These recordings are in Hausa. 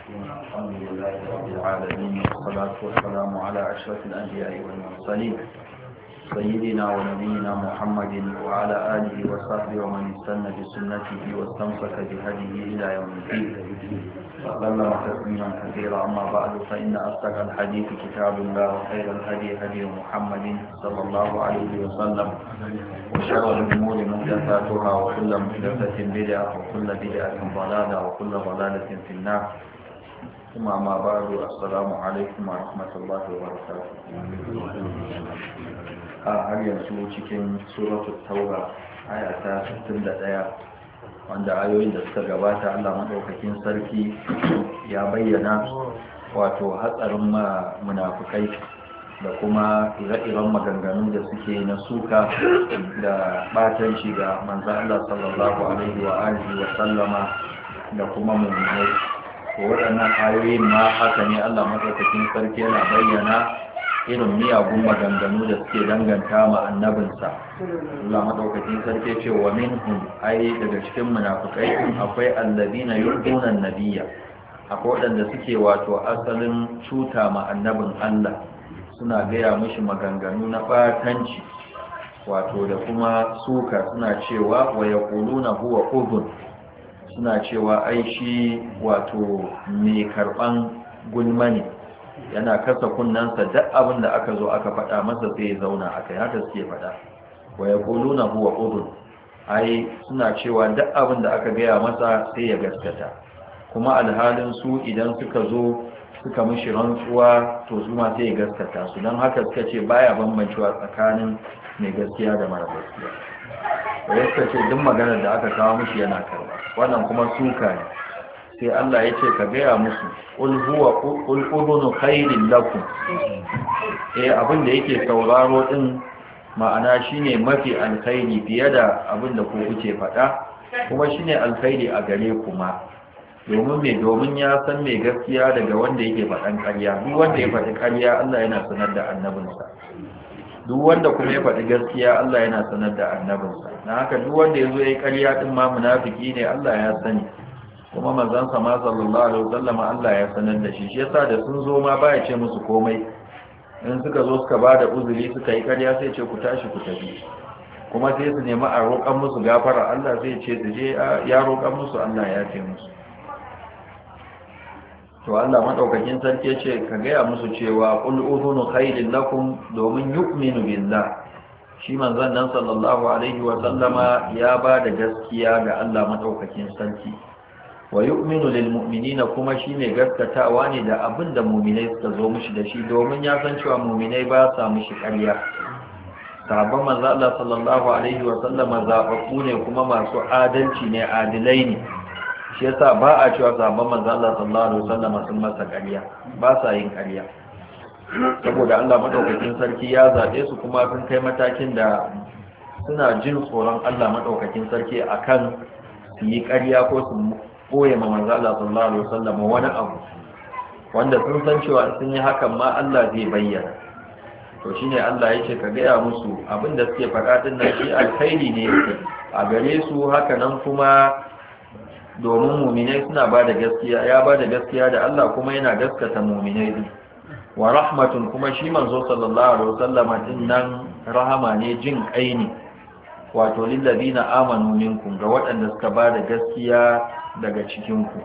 الحمد لله رب العالمين والصلاة والسلام على أشرف الأنبياء والمرسلين سيدنا ونبينا محمد وعلى آله وصحبه ومن استنى بسنته واستمسك بهديه إلى يوم الدين وسلم تسليما كثيرا. أما بعد فإن أصدق الحديث كتاب الله وخير الهدي هدي محمد صلى الله عليه وسلم وشر الأمور محدثاتها وكل محدثة بدعة وكل بدعة ضلالة وكل ضلالة في النار. ثم أما بعد السلام عليكم ورحمة الله وبركاته. har yanzu cikin suratul tauba aya ta 61 wanda ayoyin da suka gabata Allah madaukakin sarki ya bayyana wato hatsarin munafikai da kuma ire-iren maganganu da suke na suka da batanci ga manzon Allah sallallahu alaihi wa alihi wa sallama da kuma mu'minai. Waɗannan ayoyin ma haka ne Allah madaukakin sarki yana bayyana irin miyagun maganganu da suke danganta ma annabinsa. Allah madaukakin sarki ce wa minhum ai daga cikin munafikai akwai alladina yurduna annabiyya, akwai wadanda suke wato asalin cuta ma annabin Allah, suna gaya mishi maganganu na batanci wato da kuma suka, suna cewa wa yaquluna huwa udhun, suna cewa ai shi wato mai karban gulma ne, yana kasa kunnansa duk abin da aka zo aka faɗa masa sai ya zauna akai, haka suke faɗa. wa yaquluna huwa udhun, ai suna cewa duk abin da aka gaya masa sai ya gaskata, kuma alhalin su idan suka zo suka mishi rantsuwa to su ma sai ya gaskata su, don haka suka ce baya bambancewa tsakanin mai gaskiya da mara gaskiya. da suka ce duk maganar da aka kawo mishi yana karba, wannan kuma suka ne. sai Allah ya ce ka gaya musu qul udhunu khairin lakum, abin da yake sauraro din ma'ana shine mafi alkhairi fiye da abin da ku kuke faɗa, kuma shine alkhairi a gare ku ma, domin ya san mai gaskiya daga wanda yake faɗan ƙarya. Duk wanda ya faɗi ƙarya Allah yana sanar da annabinsa, duk wanda kuma ya faɗi gaskiya Allah yana sanar da annabinsa. Na haka duk wanda ya zo ya yi ƙarya din ma munafiki ne, Allah ya sani, kuma manzon sa ma sallallahu alaihi wasallam Allah ya sanar da shi. Shi yasa da sun zo ma baya ce musu komai, in suka zo suka bada uzuri suka yi ƙarya sai ce ku tashi ku tafi, kuma sai su nemi a roƙan musu gafara Allah zai ce su je ya roƙan musu, Allah ya ce musu. to Allah madaukakin sarki ya ce ka gaya musu cewa qul udhunu khairin lakum, domin yu'minu billah, shi manzon nan sallallahu alaihi wasallama ya bada gaskiya ga Allah madaukakin sarki. wa yu'minu lil mu'minina, kuma shine gaskatawa ne da abinda mu'minai suka zo mishi da shi, domin ya san cewa mu'minai ba sa mishi ƙarya. sahabban manzo Allah sallallahu alaihi wa sallama zababbu ne kuma masu adalci ne, adilai ne. shi yasa ba a cewa sahabban manzo Allah sallallahu alaihi wa sallama sun masa ƙarya, ba sa yin ƙarya, saboda Allah madaukakin sarki ya zabe su kuma sun kai matakin da suna jin tsoron Allah madaukakin sarki akan su yi ƙarya ko su koye ma manzo Allah sallallahu alaihi wasallam wani abu wanda sun san cewa sun yi hakan ma Allah zai bayyana. to shine Allah yake ka gaya musu abinda suke faɗa din nan shi alkhairi ne a gare su, haka nan kuma domin mu'minai suna bada gaskiya, ya bada gaskiya da Allah kuma yana gaskata mu'minai din. wa rahmatun, kuma shi manzo sallallahu alaihi wasallam din nan rahama ne, jin kai ne, wato lil ladina amanu minkum, ga waɗanda suka bada gaskiya daga cikinku.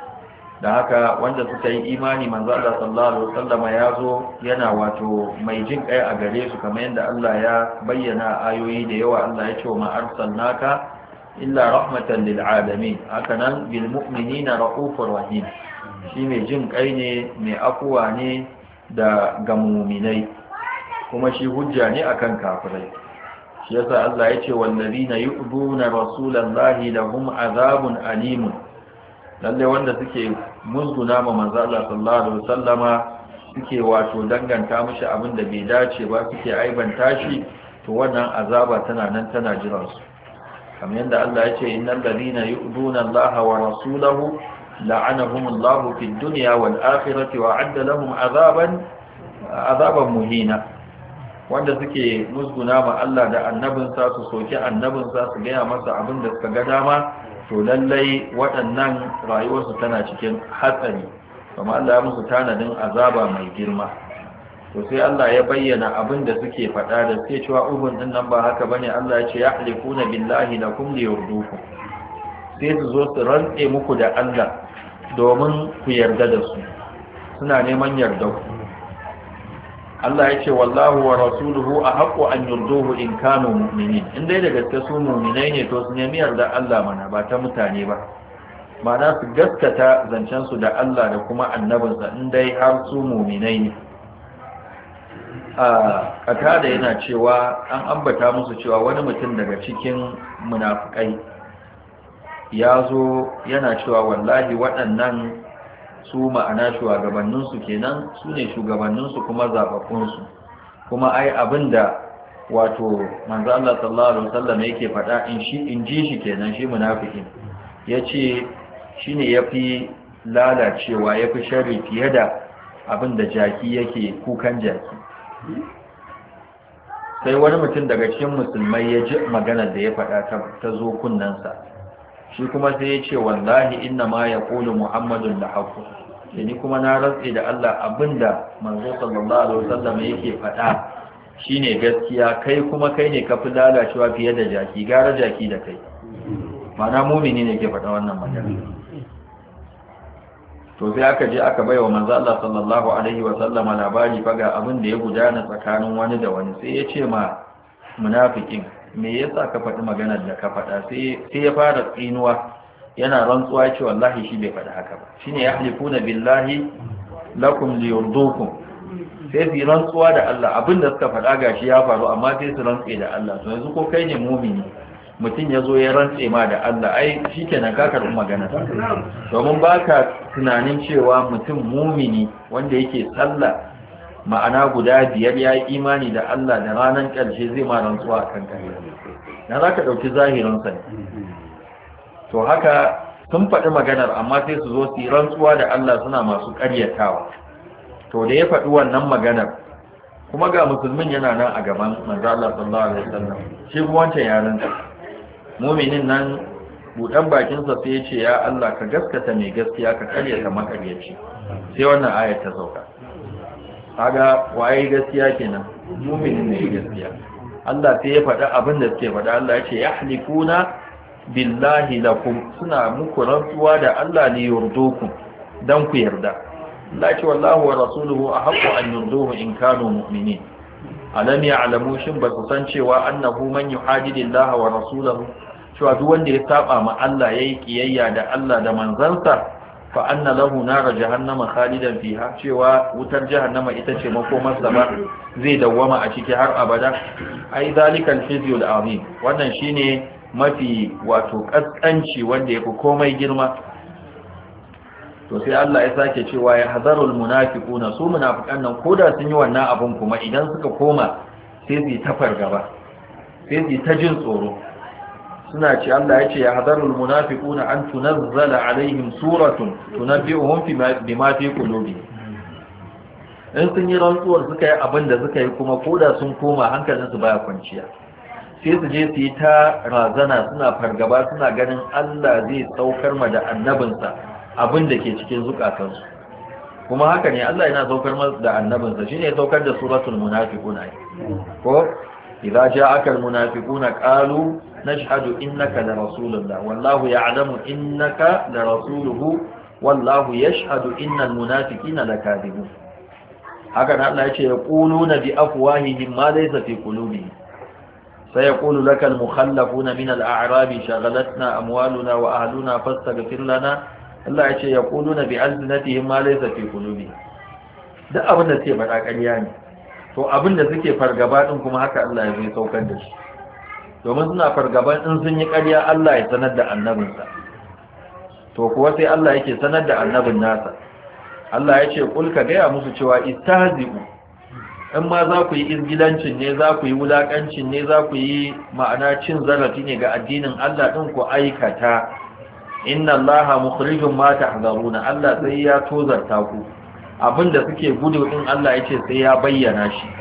da haka wanda suka yi imani manzo Allah sallallahu alaihi wasallam ya zo yana wato mai jin kai a gare su, kamar yadda Allah ya bayyana ayoyi da yawa. Allah ya ce wa ma arsalnaka illa rahmatan lil alamin, haka nan bil mu'minina raufur rahim, shi mai jin kai ne, mai afuwa ne da ga mu'minai, kuma shi hujja ne akan kafirai. shi yasa Allah ya ce wallazina yu'duna rasulallahi lahum azabun alimun, lalle wanda suke musguna ma manzo Allah sallallahu alaihi wasallama, suke wato danganta mishi abin da bai dace ba, suke aibanta shi, to wannan azaba tana nan tana jiran su. kamar yadda Allah ya ce innal ladina yu'duna Allah wa rasulahu la'anahumullahu fid dunya wal akhirati wa 'adda lahum azaban muhina, wanda suke musguna ma Allah da annabinsa, su soki annabinsa, su gaya masa abin da suka ga dama, to lallai waɗannan rayuwarsu tana cikin hatsari, kuma Allah ya musu tanadin azaba mai girma. To sai Allah ya bayyana abin da suke faɗa da suke cewa ubun din nan ba haka bane. Allah ya ce yahlifuna billahi lakum liyurdukum, sai su zo su rantse muku da Allah domin ku yarda da su, suna neman yarda ku. Allah ya ce wallahu wa rasuluhu ahaqqu an yurduhu in kanu mu'minin. In dai da gaske su mu'minai ne to su nemi yarda Allah mana, ba ta mutane ba. Ma'ana su gaskata zancen su da Allah da kuma annabinsa in dai har su mu'minai ne. Katada yana cewa an ambata musu cewa wani mutum daga cikin munafikai ya zo yana cewa wallahi waɗannan su ma'ana shugabanninsu kenan, su ne shugabanninsu kuma zaɓaɓɓunsu, kuma ai abinda wato manzo Allah sallallahu alaihi wasallam yake faɗa in ji shi kenan, shi munafikin yace shine yafi lalacewa yafi sharri fiye da abinda jaki yake kukan jaki. Sai wani mutum daga cikin musulmai ya ji maganar da ya faɗa ta zo kunnansa, shi kuma sai ya ce wallahi inna ma ya ƙulu muhammadun da haku, da ni kuma na rantse da Allah abinda manzo sallallahu alaihi wasallam yake faɗa shine gaskiya, kai kuma kai ne kafi lalacewa fiye da jaki, gara jaki da kai. Ma'ana mumini ne ke faɗa wannan magana. To sai aka je aka baiwa manzo Allah sallallahu alaihi wasallam labari faga abin da ya gudana tsakanin wani da wani. Sai ya ce ma munafikin, me yasa ka faɗi maganar da ka faɗa? Sai ya fara tsinuwa, yana rantsuwa ya ce wallahi shi bai faɗi haka ba. Shine yahlifuna billahi lakum liyurdukum, sai su rantsuwa da Allah abinda suka faɗa gashi ya faru, amma sai su rantse da Allah. To yanzu ko kai ne mumini, mutum ya zo ya rantse ma da Allah, ai shi kenan ka karɓi magana, domin ba ka tunanin cewa mutum mumini wanda yake sallah ma'ana guda biyar ya yi imani da Allah da ranar ƙarshe zai ma rantsuwa a kan kare, na za ka ɗauki zahirinsa ne. To haka sun faɗi maganar, amma sai su zo su yi rantsuwa da Allah suna masu ƙaryatawa. To da ya faɗi wannan maganar, kuma ga musulmin yana nan a gaban manzo Allah sallallahu alaihi wasallam, shi kuma wancan yaran muminin nan buɗan bakinsa sai ya ce ya Allah ka gaskata mai gaskiya ka karyata makaryaci. Sai wannan ayat ta sauka. Kaga waye gaskiya kenan, muminin ne gaskiya. Allah sai ya faɗa abin da suke faɗa. Allah ya ce yahlifuna billahi lakum, suna muku rantsuwa da Allah ne yurdukum dan ku yarda. Allah ya ce wallahu wa rasuluhu ahaqqu an yurduhu in kanu mu'minin. Alam ya'lamu shin ba su san cewa annahu man yuhadidillaha wa rasulahu, cewa duk wanda ya saba ma Allah yayi kiyayya da Allah da manzansa, fa anna lahu nar jahannama khalidan fiha, cewa wutar jahannama ita ce makomarsa ba, zai dawwama a ciki har abada. Ai zalikal khizyul azim, wannan shine mafi wato kaskanci wanda yafi komai girma. To sai Allah ya sake cewa ya hadarul munafiquna, su munafikan nan koda sun yi wannan abun kuma idan suka koma sai su ta fargaba, sai su ta jin tsoro. Suna ce Allah ya ce ya hadarul munafiquna an tunazzala alaihim suratun tunabbi'uhum bima fi qulubihim. In sun yi rantsuwar suka yi abin da suka yi kuma koda sun koma hankalinsu baya kwanciya, sai su je su yi ta razana, suna fargaba, suna ganin Allah zai saukar ma da annabinsa abin da ke cikin zukatansu. Kuma haka ne, Allah yana saukar ma da annabinsa, shine ya saukar da suratul munafiquna. Ko idza ja'aka almunafiquna qalu nashhadu innaka la rasulullah wallahu ya'lamu innaka la rasuluhu wallahu yashhadu innal munafiqina lakadibun. Haka nan Allah yace yaquluna bi afwahihim ma laysa fi qulubihim sayaqulu lakal mukhallafuna min al-a'rabi shaghalatna amwaluna wa ahluna fastaghfir lana. Allah yace yaquluna bi alsinatihim ma laysa fi qulubihim. Duk abin da suke faɗa ƙarya ne. To abin da suke fargaba din kuma haka Allah ya zai saukar da shi, domin suna fargaban in sun yi ƙarya Allah ya sanar da annabinsa. To kuwa sai Allah yake sanar da annabin nasa. Allah ya ce kul ka gaya musu cewa istahzi'u, in ma za ku yi izgilancin ne, za ku yi wulakancin ne, za ku yi ma'ana cin zarafi ne ga addinin Allah din, ku aikata. Inna Allaha mukhrijum ma tahzaruna, Allah sai ya tozarta ku. Abinda suke gudu in Allah ya ce sai ya bayyana shi.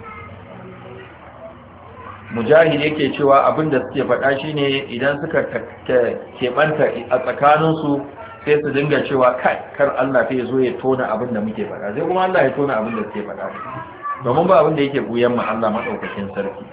Mujahid yake cewa abinda suke faɗa shine idan suka keɓanta a tsakaninsu sai su dinga cewa kai kar Allah fa zo ya tona abin da muke faɗa, sai kuma Allah ya tona abin da suke faɗa, domin ba abin da yake buyan ma Allah madaukakin sarki.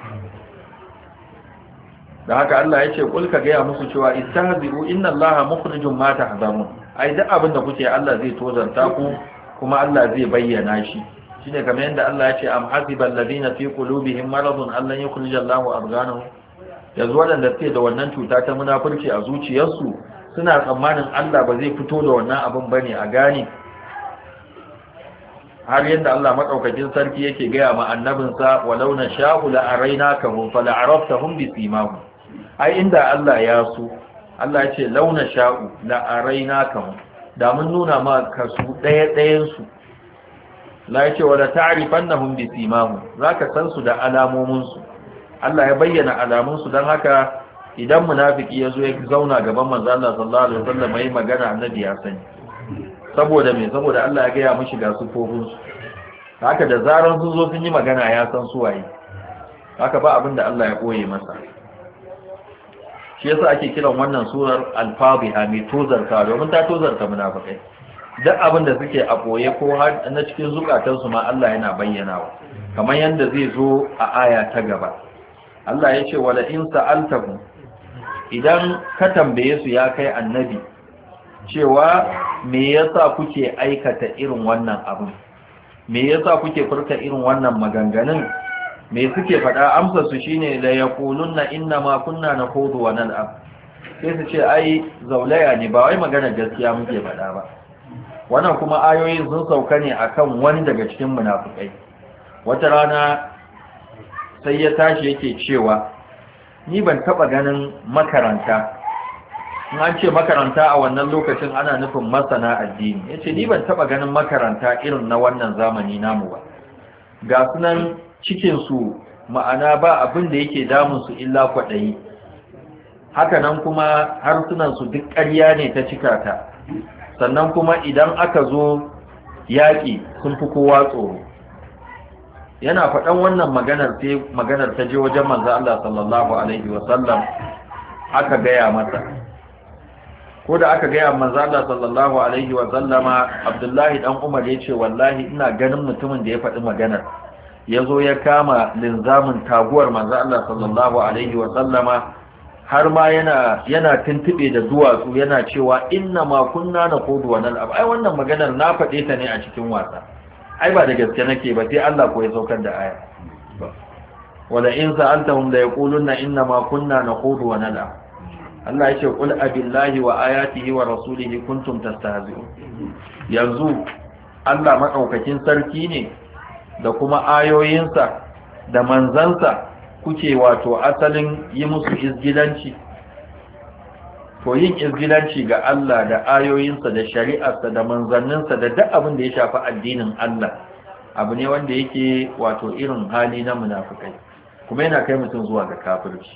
da haka Allah ya ce kul ka gaya musu cewa istahzi'u inna Allaha mukhrijum ma tahzarun, ai duk abin da kuke Allah zai tozarta ku kuma Allah zai bayyana shi. Shine kamar yadda Allah ya ce am hasibal ladina fi qulubihim maradun allan yukhrijallahu abghanahum, yanzu wadanda suke da wannan cuta ta munafurci a zuciyarsu suna tsammanin Allah ba zai fito da wannan abin bane a gane. har yadda Allah madaukakin sarki yake gaya ma annabinsa walau na sha'u la arainakahum fala araftahum bi simahum, ai inda Allah ya so, Allah ya ce launa sha'u la arainakahum, da mun nuna ma kasu ɗayan su. la ya ce wala ta'rifannahum bi simahum, zaka san su da alamomin su. Allah ya bayyana alamun su, dan haka idan munafiki yazo ya zauna gaban manzo Allah sallallahu alaihi wasallam yayin magana annabi ya sani. Saboda me? Saboda Allah ya gaya mishi ga sufofin su. Haka da zaran sun zo sun yi magana ya san su waye. Haka ba abin da Allah ya koye masa. Shi yasa ake kiran wannan surar al-Fadhiha, mai tozarta, domin ta tozarta munafikai. Duk abin da suke a koye ko har na cikin zukatan su ma Allah yana bayyanawa. Kamar yanda zai zo a aya ta gaba. Allah ya ce wala in sa'altahum, idan ka tambaye su ya kai annabi cewa me yasa kuke aikata irin wannan abin, me yasa kuke furta irin wannan maganganun, me suke faɗa, amsa su shine la yaqulunna inna ma kunna nakhudu wa nal'ab, sai su ce ai zaulaya ne, ba wai magana gaskiya muke faɗa ba. Wannan kuma ayoyin sun sauka ne akan wani daga cikin munafikai. Wata rana sai ya tashi yake cewa ni ban taba ganin makaranta, in an ce makaranta a wannan lokacin ana nufin masana addini, ya ce ni ban taba ganin makaranta irin na wannan zamani namu ba, ga sunan cikinsu ma'ana ba abin da yake damunsu illa kwaɗayi, hakanan kuma harsunansu duk ƙarya ne ta cika ta, sannan kuma idan aka zo yaƙi sun fi kowa tsoro. Yana faɗan wannan maganar ta je wajen manzo Allah sallallahu alaihi wasallam, aka gaya masa. Ko da aka gaya manzo Allah sallallahu alaihi wasallama, Abdullahi dan Umar ya ce wallahi ina ganin mutumin da ya faɗi maganar ya zo ya kama linzamin taguwar manzo Allah sallallahu alaihi wasallama, har ma yana tuntube da duwatsu yana cewa inna ma kunna naqudu wa nal'ab, ai wannan maganar na faɗe ta ne a cikin wasa, ai ba da gaske nake ba, sai Allah ko ya saukar da aya. Wala in sa'altahum la yaquluna inna ma kunna nakhudu wa nal'ab. Allah yace qul abillahi wa ayatihi wa rasulihi kuntum tastahzi'un. Yanzu Allah madaukakin sarki ne da kuma ayoyinsa da manzansa kuke wato asalin yi musu izgilanci. To yin izgilanci ga Allah da ayoyinsa da shari'arsa da manzanninsa da duk abin da ya shafi addinin Allah abu ne wanda yake wato irin hali na munafikai, kuma yana kai mutum zuwa ga kafirci.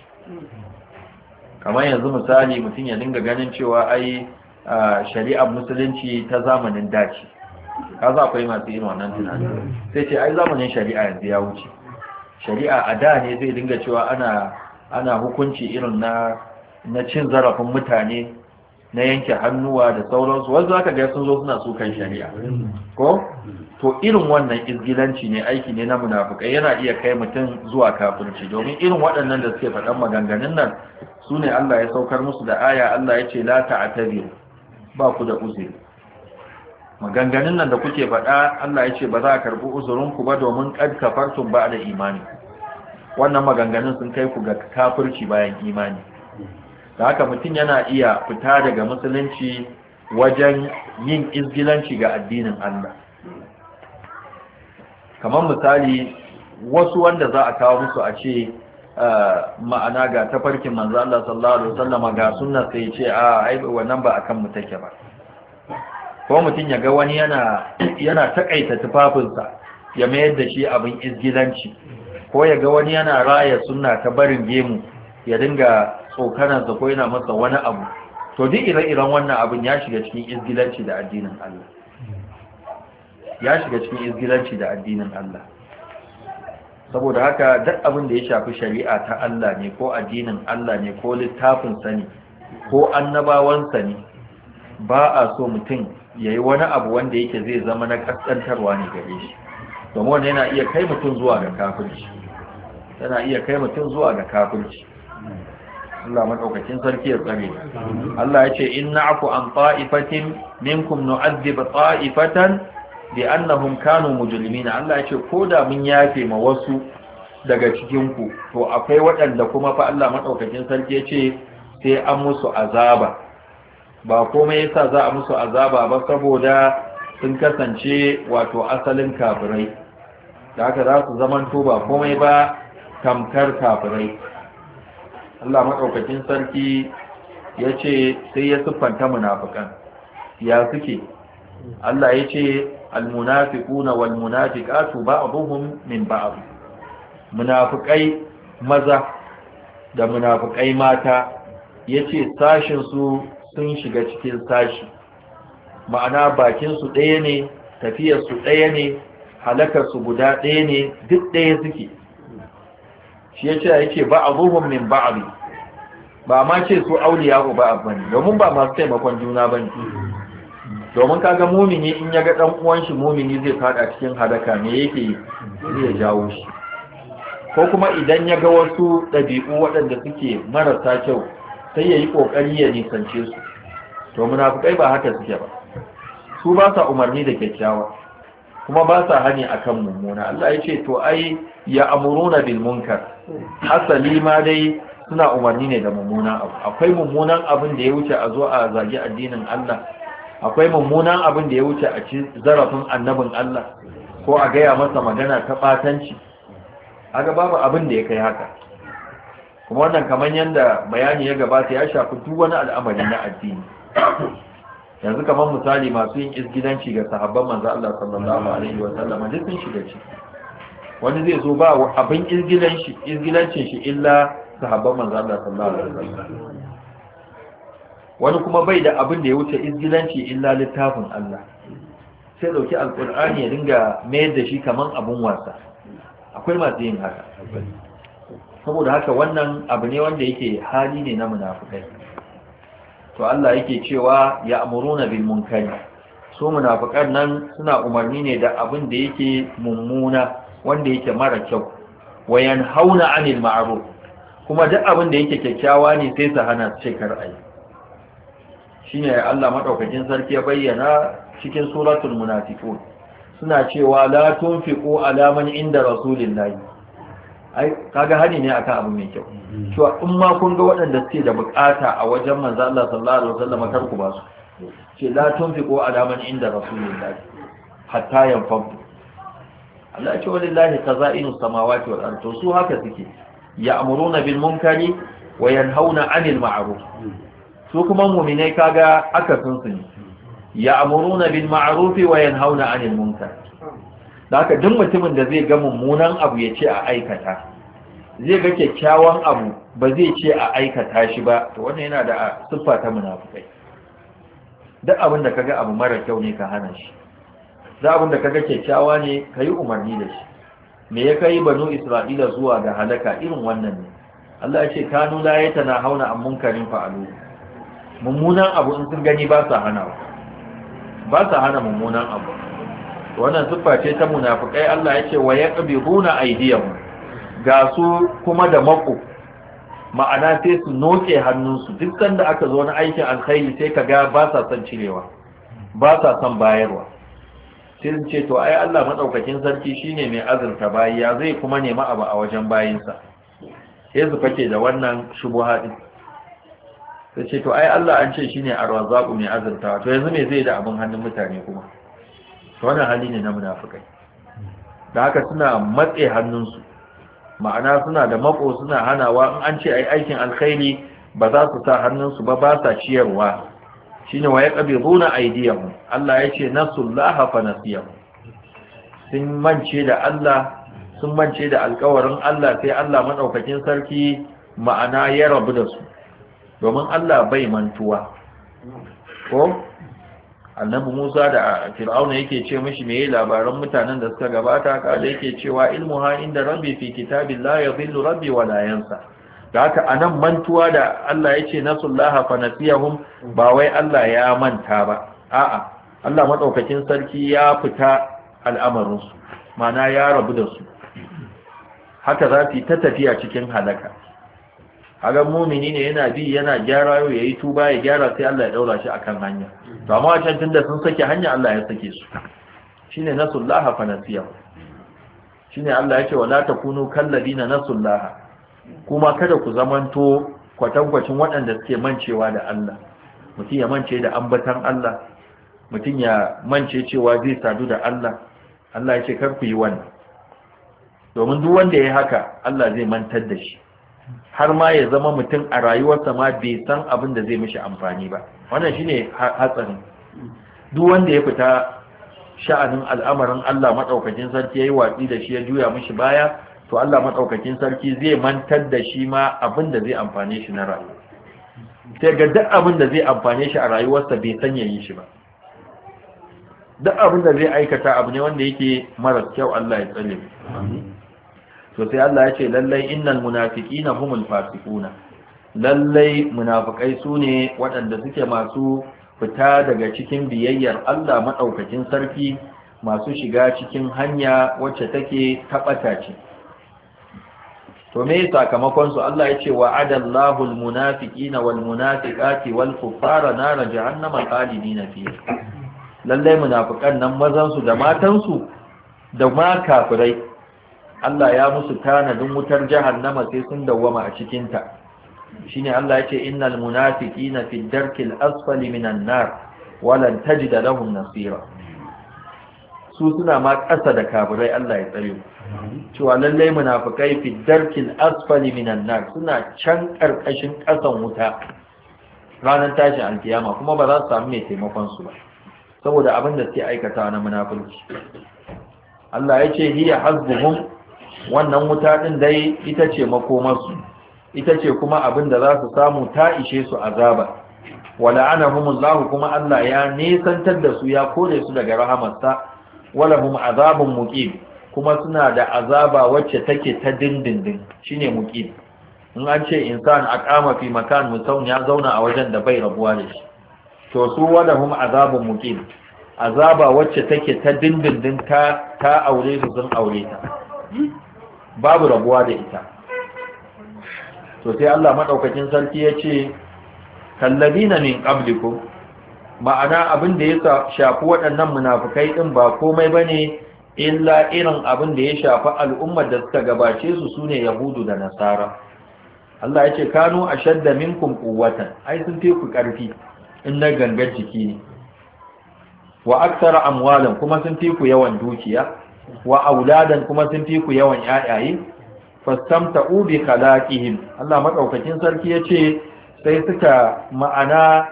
Kamar yanzu misali mutum ya dinga ganin cewa ai shari'ar musulunci ta zamanin dace, kaza akwai masu irin wannan tunani, sai ce ai zamanin shari'a yanzu ya wuce, shari'a a da ne zai dinga cewa ana hukunci irin na cin zarafin mutane, na yanke hannuwa da sauransu, wanzu aka ga sun zo suna sukan shari'a ko to irin wannan izgilanci ne, aiki ne na munafikai, yana iya kai mutum zuwa kafirci. Domin irin waɗannan da suke faɗan maganganun nan su ne Allah ya saukar musu da aya, Allah ya ce la ta'tabiru, ba ku da uzuri. Maganganun nan da kuke faɗa Allah ya ce ba za a karɓi uzurinku ba, domin qad kafartum ba'da imani. Wannan maganganun sun kai ku ga kafirci bayan imani. Da haka mutum yana iya fita daga musulunci wajen yin izgilanci ga addinin Allah. Kamar misali wasu wanda za a kawo musu a ce ma'ana ga tafarkin manzo Allah sallallahu alaihi wasallam ga sunna, sai ce ai wannan ba akan mu take ba. Ko mutum ya ga wani yana takaita tufafinsa ya mayar da shi abin izgilanci, ko ya ga wani yana raya sunna ta barin gemu ya dinga tsokanansa ko yana masa wani abu, to duk ire-iren wannan abin ya shiga cikin izgilanci da addinin Allah, ya shiga cikin izgilanci da addinin Allah. Saboda haka duk abin da ya shafi shari'a ta Allah ne, ko addinin Allah ne, ko littafinsa ne, ko annabawansa ne, ba a so mutum yayi wani abu wanda yake zai zama na kaskantarwa ne gare shi, domin wannan yana iya kai mutum zuwa ga kafirci, Allah madaukakin sarki ya tsare. Allah ya ce inna afu an ta'ifatin minkum nu'adhib ta'ifatan bi annahum kanu mujrimin. Allah ya ce koda mun yafe ma wasu daga cikin ku, to akwai waɗanda kuma fa Allah madaukakin sarki ya ce sai an musu azaba. Ba komai yasa za a musu azaba ba, saboda sun kasance wato asalin kafirai, da haka za su zamanto ba komai ba tamkar kafirai. Allah maɗaukakin sarki ya ce sai ya siffanta munafikan ya suke. Allah ya ce almunafiquna walmunafiqatu ba'dhum min ba'd. Munafikai maza da munafikai mata yace sashin su sun shiga cikin sashi, ma'ana bakin su ɗaya ne, tafiyar su ɗaya ne, halakar su guda ɗaya ne, duk ɗaya suke. Shi ya ce yake ba a zuhun min ba'abi, ba ma ce su auliya ba bane, domin ba masu taimakon juna bane. Domin kaga mumini in ya ga dan uwan shi mumini zai fada cikin halaka, me yake zai jawo shi, ko kuma idan ya ga wasu ɗabi'u waɗanda suke marasa kyau sai ya yi ƙoƙari ya nisance su. To munafukai ba haka suke ba, su ba sa umarni da kyakkyawa kuma ba sa hani akan mummuna. Allah ya ce to ai ya amuruna bil munkar, asali ma dai suna umarni ne da mummunan abu. Akwai mummunan abin da ya wuce a zo a zagi addinin Allah, akwai mummunan abin da ya wuce a ci zarafin annabin Allah ko a gaya masa magana ta batanci. Aga babu abin da ya kai haka. Kuma wannan kamar yadda bayani ya gabata ya shafi duk wani al'amari na addini. Yanzu kamar misali masu yin izgilanci ga sahabban manzo Allah sallallahu alaihi wa sallam duk sun shiga ciki. Wani zai zo ba abin izgilancin shi illa sahabban manzo Allah sallallahu alaihi wa sallam. Wani kuma bai da abin da ya wuce izgilanci illa littafin Allah. Sai dauki alqur'ani ya dinga mayar da shi kaman abun wasa. Akwai masu yin haka. Saboda haka wannan abu ne wanda yake hali ne na munafikai. To Allah yake cewa ya amuruna bil munkari, su munafikan nan suna umarni ne da abin da yake mummuna wanda yake mara kyau, wayan hauna anil ma'ruf, kuma duk abin da yake kyakkyawa ne sai su hana su ce kar ayi. Shine Allah madaukakin sarki ya bayyana cikin suratul munafiqun, suna cewa la tunfiqu ala man inda rasulillahi. Ai kaga hani ne akan abu mai kyau, cewa in ma kun ga waɗanda suke da bukata a wajen manzo Allah sallallahu alaihi wasallam kar ku ba su, ce la tunfiqu ala man inda rasulillahi hatta yanfadu. Allah ya ce walillahi khaza'inus samawati wal ardi, to su haka suke, ya'muruna bil munkari wa yanhauna 'anil ma'ruf. Su kuma mu'minai kaga aka sun su ne, ya'muruna bil ma'ruf wa yanhauna 'anil munkar. Da haka duk mutumin da zai ga mummunan abu ya ce a aikata, zai ga kyakkyawan abu ba zai ce a aikata shi ba, to wannan yana da siffa ta munafikai. Duk abin da kaga abu mara kyau ne ka hana shi, duk abin da kaga kyakkyawa ne ka yi umarni da shi. Me ya kai banu Isra'ila zuwa ga halaka irin wannan ne. Allah ya ce kanu la yatanahawna an munkarin fa'alu. Mummunan abu in sun gani ba sa hana mummunan abu. Wannan siffa ce ta munafikai. Allah ya ce wa yaqbiduna aydiyahum, ga su kuma da mako, ma'ana sai su noke hannunsu duk sanda aka zo na aikin alkhairi sai kaga ba sa son cirewa, ba sa son bayarwa. Sai sun ce to ai Allah madaukakin sarki shine mai azurta bayi, ya zai kuma nemi abu a wajen bayinsa. Sai su fake da wannan shubuha din, sai ce to ai Allah an ce shine ar-razzaqu mai azurta, to yanzu me zai da abin hannun mutane kuma. Wannan hali ne na munafikai. Da haka suna matse hannunsu, ma'ana suna da mako, suna hanawa. In an ce ai aikin alkhairi ba za su sa hannunsu ba, ba sa ciyarwa. Shine wa yaqbiduna aydiyahum. Allah ya ce nasullaha fa nasiyahum, sun mance da Allah, sun mance da alƙawarin Allah, sai Allah madaukakin sarki ma'ana ya rabu da su, domin Allah bai mantuwa. Ko annabi Musa da Fir'auna yake ce mishi meye labaran mutanen da suka gabata, kada yake cewa ilmuha inda rabbi fi kitabillahi yadhillu rabbi wa la yansa, da haka anan mantuwa da Allah ya ce nasullaha fa nasiyahum ba wai Allah ya manta ba a'a Allah madaukakin sarki ya fita al'amarin su mana ya rabu da su haka za su yi ta tafiya cikin halaka hagan mumini ne yana bi yana gyara yau yayi tuba ya gyara sai Allah ya daura shi akan hanya to amma wancan tunda sun sake hanya Allah ya sake su shine nasullaha fa nasiyahum shine Allah ya ce wala takunu kalladina nasullaha kuma kada ku zamanto kwatankwacin waɗanda suke mancewa da Allah mutum ya mance da ambatan Allah mutum ya mance cewa zai sadu da Allah Allah ya ce kar ku yi wannan domin duk wanda ya haka Allah zai mantar da shi har ma ya zama mutum a rayuwarsa ma bai san abin da zai mishi amfani ba wannan shine hatsarin duk wanda ya fita sha'anin al'amarin Allah madaukakin sarki yayi watsi da shi ya juya mishi baya to Allah madaukakin sarki zai mantar da shi ma abin da zai amfane shi na rayuwa sai ga duk abin da zai amfane shi a rayuwarsa bai san yayin shi ba duk abin da zai aikata abu ne wanda yake mara kyau Allah ya tsare to sai Allah ya ce lallai innal munafiqina humul fasiquna lallai munafikai sune waɗanda suke masu fita daga cikin biyayyar Allah madaukakin sarki masu shiga cikin hanya wacce take tabata ce to me sakamakon su Allah ya ce wa'adallahu almunafiqina walmunafiqati walkuffara nar jahannama khalidina fiha lallai munafikan nan mazan su da matan su da ma kafirai Allah ya musu tanadin wutar jahannama sai sun dawwama a cikin ta shine Allah ya ce innal munafiqina fi darkil asfali minan nar walan tajida lahum nasira su suna ma ƙasa da kafirai Allah ya tsare cewa lallai munafikai fi darkil asfali minan nar suna can karkashin ƙasan wuta ranar tashin alkiyama kuma ba za su samu mai taimakon su ba saboda abin da suke aikatawa na munafurci Allah ya ce hiya hasbuhum wannan wuta din dai ita ce makomarsu ita ce kuma abin da za su samu ta ishe su azaba wala'anahumullahu kuma Allah ya nesantar da su ya kore su daga rahamarsa walahum azabun muqim kuma suna da azaba wacce take ta dindindin shine muqim in an ce insan aqama fi makan musawun ya zauna a wajen da bai rabuwa da shi to su walahum azabun muqim azaba wacce take ta dindindin ta aure su sun aure ta babu rabuwa da ita to sai Allah madaukakin sarki yace kalladina min qablikum ma'ana abin da ya shafi waɗannan munafukai ɗin ba komai ba ne illa irin abin da ya shafi al'ummar da suka gabace su sune yahudu da nasara Allah ya ce kanu a shadda minkum quwwatan ai sun fi ku ƙarfi in na gangar jiki ne wa aksara amwalan kuma sun fi ku yawan dukiya wa auladan kuma sun fi ku yawan ƴaƴaye fastamta'u bi khalaqihim Allah madaukakin sarki ya ce sai suka ma'ana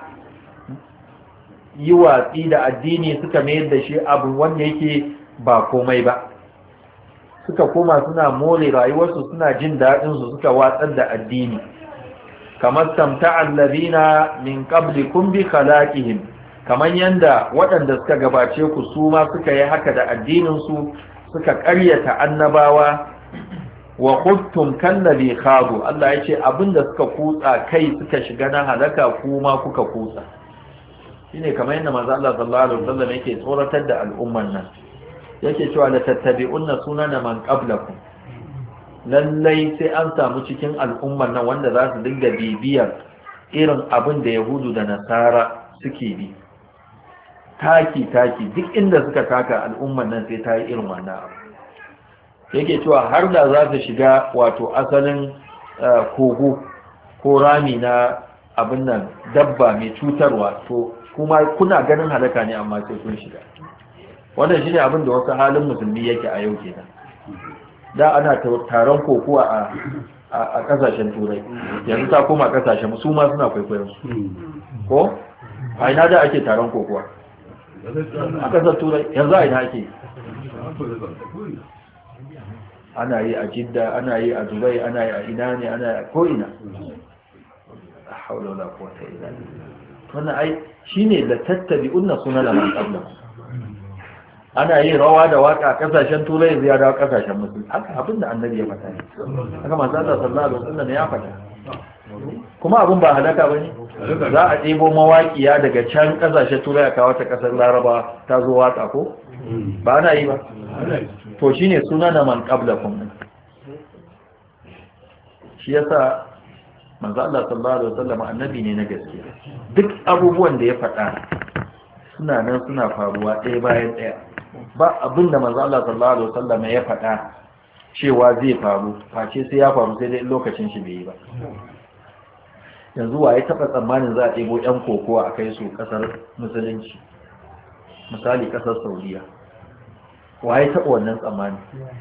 yi watsi da addini suka mayar da shi abu wanda yake ba komai ba suka koma suna more rayuwarsu suna jin daɗinsu suka watsar da addini kamar tamta'al ladina min qablikum bi khalaqihim kamar yanda waɗanda suka gabace ku su ma suka yi haka da addinin su suka ƙaryata annabawa wa khudtum kallazi khadu Allah ya ce abinda suka kutsa kai suka shiga na halaka kuma kuka kutsa shine kamar yadda manzo Allah sallallahu alaihi wasallam yake tsoratar da al'umman nan yake cewa la tattabi'unna sunana man qablakum lallai sai an samu cikin al'umman nan wanda za su dinga bibiyar irin abin da yahudu da nasara suke bi taki duk inda suka taka al'umman nan sai ta yi irin wannan abu yake cewa har da za su shiga wato asalin kogo ko rami na abin nan dabba mai cutarwa to kuma kuna ganin halaka ne amma sai kun shiga wannan shine abin da wasu halin musulmi yake a yau kenan da ana taron kokowa a kasashen turai yanzu ta koma kasashen su ma suna kwaikwayon su ko a ina da ake taron kokowa a kasar turai yanzu a ina ake ana yi a jidda ana yi a dubai ana yi a ina ne ana yi a ko'ina a haula wala quwwata illa billah wannan ai shine la tattabi'unna sunana man qablakum ana yin rawa da waka a kasashen turai zai dawo kasashen musulmi haka abinda annabi ya faɗa ne haka manzo Allah sallallahu alaihi wasallam ya faɗa kuma abin ba halaka ba ne za a ɗebo mawaƙiya daga can ƙasashe turai a kawo ta ƙasar laraba ta zo watsa ko ba ana yi ba to shi ne suna na man ƙabla kun shi yasa manzo Allah sallallahu alaihi wasallam annabi ne na gaskiya duk abubuwan da ya faɗa suna nan suna faruwa ɗaya bayan ɗaya ba abinda manzo Allah sallallahu alaihi wasallam ya faɗa cewa zai faru face sai ya faru sai dai lokacin shi bai yi ba yanzu wa ya taɓa tsammanin za a ɗebo 'yan kokowa a kai su ƙasar musulunci misali ƙasar saudiya wa ya taɓa wannan tsammani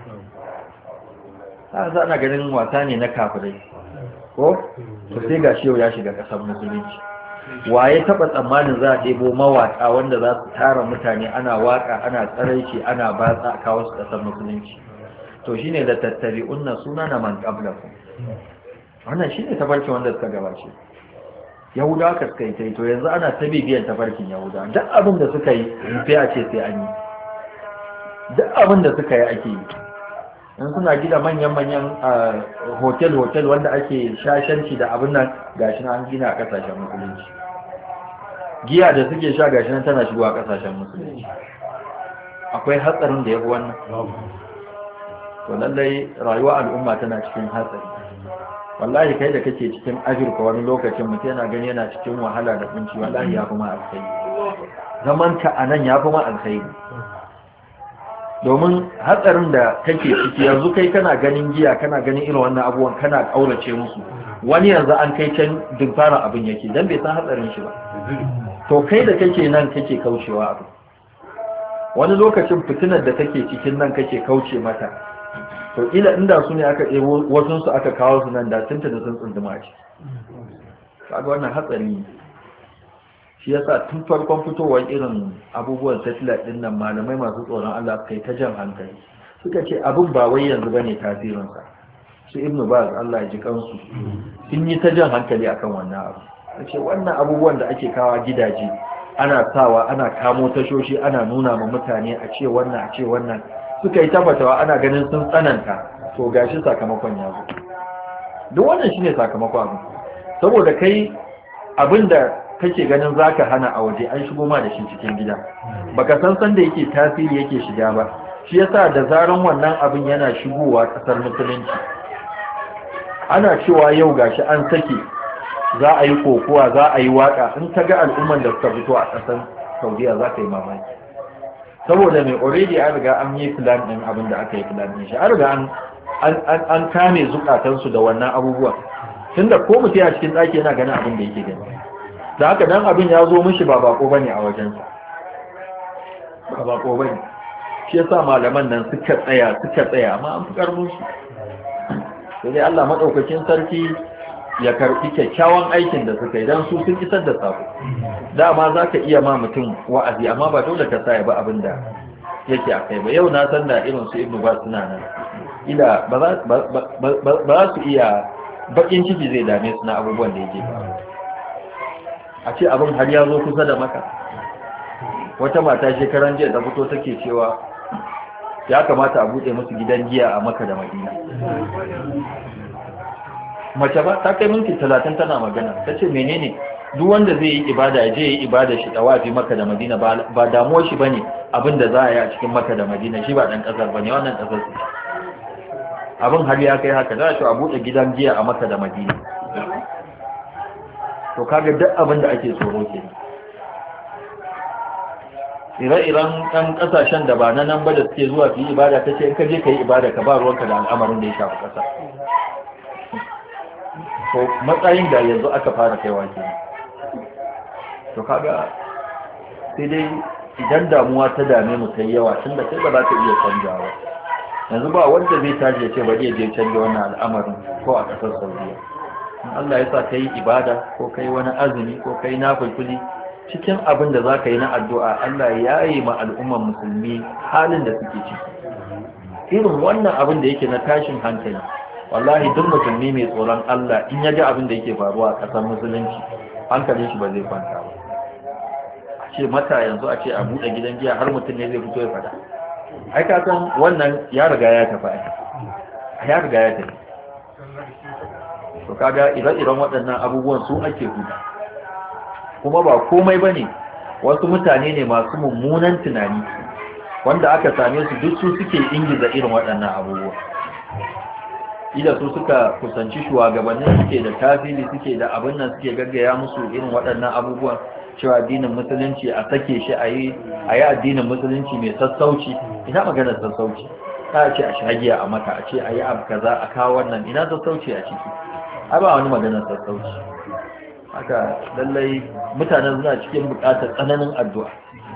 za ana ganin wasa ne na kafirai ko to sai ga yau ya shiga ƙasar musulunci wa ya taɓa tsammanin za a ɗebo mawaƙa wanda za su tara mutane ana waƙa ana tsaraici ana batsa a kawo su ƙasar musulunci to shine da tattari unna suna na man qablakum wannan shine tafarkin wanda suka gabace yahudawa ka suka yi ta yi to yanzu ana ta bibiyan tafarkin yahudawa duk abin da suka yi sai a ce sai an yi duk abin da suka yi ake yi in suna gida manyan hotel wanda ake shashanci da abin nan gashi na an gina a kasashen musulunci giya da suke sha gashi nan tana shigowa a kasashen musulunci akwai hatsarin da ya fi wannan to lallai rayuwa al'umma tana cikin hatsari wallahi kai da kake cikin ajirka wani lokacin mutum yana gani yana cikin wahala da kunci wallahi ya fi ma alkhairi zaman ka a nan ya fi ma alkhairi domin hatsarin da kake ciki yanzu kai kana ganin giya kana ganin irin wannan abubuwan kana kaurace musu wani yanzu an kai can dumfara abin yake dan bai san hatsarin shi ba to kai da kake nan kake kaucewa abu wani lokacin fitinar da kake cikin nan kake kauce mata to ila inda su ne aka ɗebo wasunsu aka kawo su nan da sun tana sun tsunduma ce kaga wannan hatsari shi yasa tun farkon fitowar irin abubuwan satellite din nan malamai masu tsoron Allah suka yi ta jan hankali suka ce abin ba wai yanzu bane tasirinsa su ibnu baz Allah ya ji kansu sun yi ta jan hankali akan wannan abu ce wannan abubuwan da ake kawo gidaje ana sawa ana kamo tashoshi ana nuna ma mutane a ce wannan suka yi tabbatawa ana ganin sun tsananta to gashi sakamakon ya zo duk wannan shine sakamakon abin saboda kai abinda kake ganin zaka hana a waje an shigo ma da shi cikin gida baka san da yake tasiri yake shiga ba shi yasa da zaran wannan abin yana shigowa kasar musulunci ana cewa yau gashi an sake za a yi kokowa za a yi waka in ka ga al'umman da suka fito a kasar Saudiya za ka yi mamaki saboda mai already an riga an yi plan din abin da aka yi plan din shi an riga an kame zukatansu da wannan abubuwan tunda ko mutum a cikin ɗaki yana ganin abin da yake gani da haka dan abin ya zo mishi ba bako bane a wajensa ba bako bane shi yasa malaman nan suka tsaya amma an fi karfin su sai dai Allah madaukakin sarki ya karbi kyakkyawan aikin da suka yi dan su sun isar da sako dama za ka iya ma mutum wa'azi amma ba dole ka sa ya ba abin da yake a kai ba yau na san da irin su ibnu ba suna nan ila ba za su iya bakin ciki zai dame su na abubuwan da yake ba a ce abin har ya zo kusa da maka wata mata shekaran jiya da fito take cewa ya kamata a buɗe musu gidan giya a maka da madina mace ba ta kai minti 30 tana magana ta ce menene duk wanda zai yi ibada je yi ibada shi tawafi maka da madina ba damuwar shi bane abinda za a yi a cikin maka da madina shi ba dan kasar bane wannan kasar su abin har ya kai haka za a buɗe gidan giya a maka da madina to kaga duk abin da ake tsoro ke ire-iren ɗan ƙasashen da ba na nan ba da suke zuwa su yi ibada ta ce in ka je ka yi ibada ka ba ruwanka da al'amarin da ya shafi ƙasa to matsayin da yanzu aka fara kaiwa ke to kaga sai dai idan damuwa ta dame mu ta yawa tun da kai ba za ka iya canjawa yanzu ba wanda zai tashi ya ce bari ya je canja wannan al'amarin ko a ƙasar Saudiya in Allah ya sa kai ibada ko kai wani azumi ko kai nafilfili cikin abin da za ka yi na addu'a Allah ya yi ma al'umman musulmi halin da suke ciki irin wannan abin da yake na tashin hankali wallahi duk musulmi mai tsoron Allah in ya ji abin da yake faruwa a ƙasar musulunci hankalin shi ba zai kwanta ba a ce mata yanzu a ce a buɗe gidan giya har mutum ne zai fito ya fada ai ka san wannan ya riga ya tafi to kaga ire-iren waɗannan abubuwan su ake gudu, kuma ba komai bane, wasu mutane ne masu mummunan tunani wanda aka same su duk su suke ingiza irin waɗannan abubuwa. Ida su suka kusanci shugabannin, suke da tasiri, suke da abin nan, suke gaggaya musu irin waɗannan abubuwan, cewa addinin musulunci a sake shi a yi addinin musulunci mai sassauci. Ina maganar sassauci? Ta ce a shagiya a maka, a ce a yi abu kaza, a kawo wannan, ina sassauci a ciki? Ai ba wani maganar sassauci. Haka lallai mutanen suna cikin buƙatar tsananin addu'a,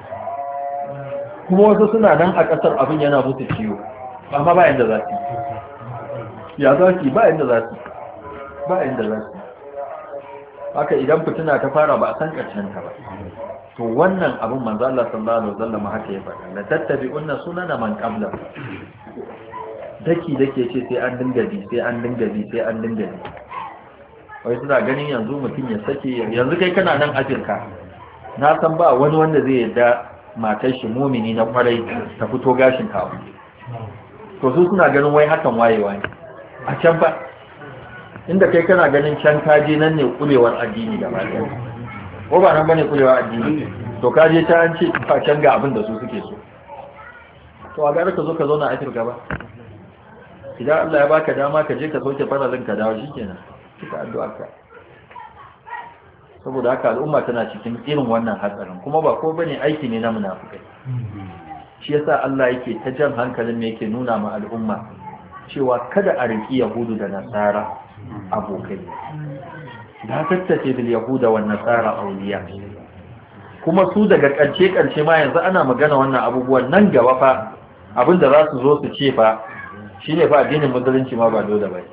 kuma wasu suna nan a ƙasar abin yana musu ciwo, amma ba yanda za su yi, ya za su yi, ba yanda za su yi. Haka idan fitina ta fara ba a san ƙarshen ta ba. To wannan abin manzo Allah sallallahu alaihi wasallam haka ya faɗa, la tattabi'unna sunana man qabla. Daki ce sai an dinga bi. Wai suna ganin yanzu mutum ya sake, yanzu kai kana nan Afirka, na san ba wani wanda zai yarda matar shi mumini na kwarai ta fito gashin kawo. To su suna ganin wai hakan wayewa ne. A can ba, inda kai kana ganin can kaje nan ne kulewar addini gaba ɗaya. Ko ba nan bane kulewar addini? To kaje ta an ce fa can ga abin da su suke so. To a gara ka zo ka zauna a Afirka ba. Idan Allah ya baka dama ka je ka sauke faralin ka dawo shikenan. Cika addu'arka. Saboda haka al'umma tana cikin irin wannan hatsarin, kuma ba ko bane aiki ne na munafikai. Shi yasa Allah yake ta jan hankalin ne, yake nuna ma al'umma cewa kada a riki Yahudu da Nasara abokai. Da tattace bil Yahuda wan Nasara awliya. Kuma su daga ƙarshe ma yanzu ana magana wannan abubuwan nan gaba fa abinda za su zo su ce fa shine fa addinin musulunci ma ba dole ba.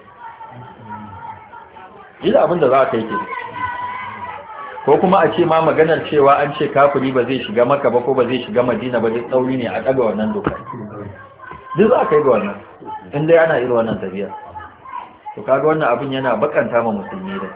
Ila abinda za ka yi ke, ko kuma a ce ma maganar cewa an ce kafiri ba zai shiga Makka ba ko ba zai shiga Madina ba, duk tsauri ne a daga wannan doka. Duk za ka yi ga wannan, inda yana irin wannan tafiya. To kaga wannan abin yana bakanta ma musulmi da.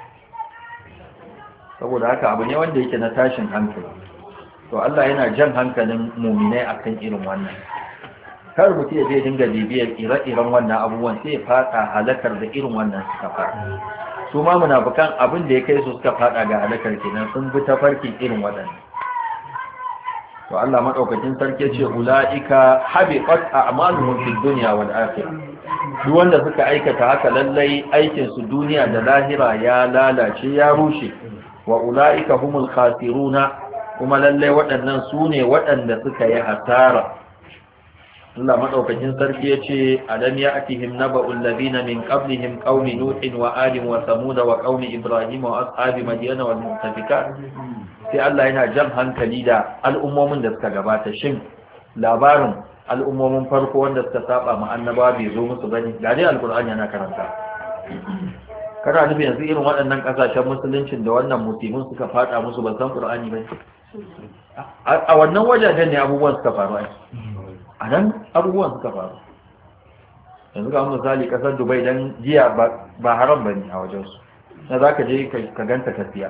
Saboda haka abu ne wanda yake na tashin hankali. To Allah yana jan hankalin muminai akan irin wannan. Kar mutum ya zai dinga bibiyar ire-iren wannan abubuwan, sai ya fada halakar da irin wannan suka fada. Su ma munafikan abin da ya kai su suka fada ga halakar kenan, sun bi ta farkin irin waɗannan. To Allah madaukakin sarki ce ulaika habiqat a'maluhum fid dunya wal akhirah. Duk wanda suka aikata haka lallai aikin su duniya da lahira ya lalace, ya rushe. Wa ulaika humul khasiruna, kuma lallai waɗannan su ne waɗanda suka yi hasara. Allah madaukakin sarki yace alam ya'tihim naba'ul ladina min qablihim qaumi nuhin wa adin wa samud wa qaumi ibrahim wa ashabi madyan wal mu'tafikat. Sai Allah yana jan hankali da al'ummomin da suka gabata, shin labarin al'ummomin farko wanda suka saba ma annaba bai zo musu bane? Ga dai alqur'ani yana karanta. Kana nufi yanzu irin waɗannan ƙasashen musuluncin da wannan musulmin suka fada musu ban san qur'ani bane? A wannan wajajen ne abubuwan suka faru ai. A nan abubuwan suka faru. Yanzu ga misali kasar Dubai, dan jiya ba haram bane a wajensu, na za ka je ka ganta ka siya.